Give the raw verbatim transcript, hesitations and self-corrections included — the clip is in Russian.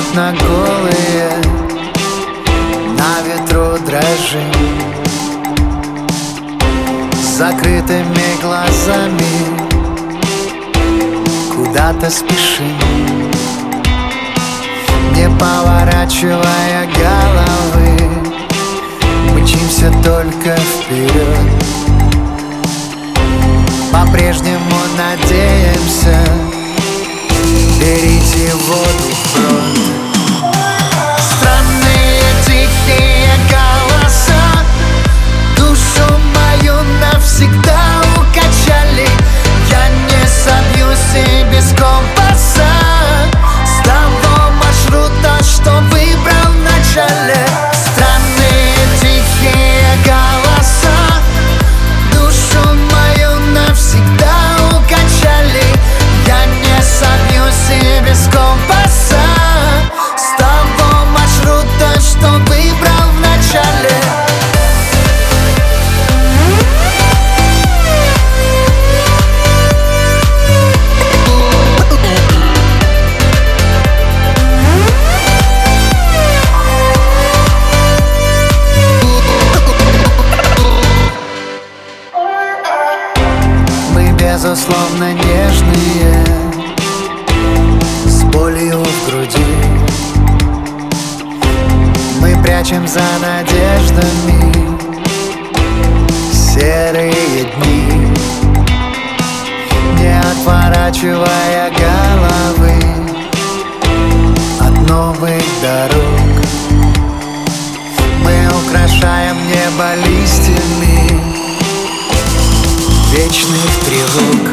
абсолютно голые, на ветру дрожим, с закрытыми глазами куда-то спешим, не поворачивая головы, мчимся только вперед. По-прежнему надеемся перейти воду вброд. Странные тихие голоса душу мою навсегда укачали. Я не собьюсь и без компаса с того маршрута, что выбрал в начале. Странные тихие голоса душу мою навсегда укачали. Я не собьюсь и без компаса с того маршрута, что выбрал в начале. Мы безусловно нежные, с болью в груди. Мы прячем за надеждами серые дни, не отворачивая головы от новых дорог. Мы украшаем небо листьями вечных тревог.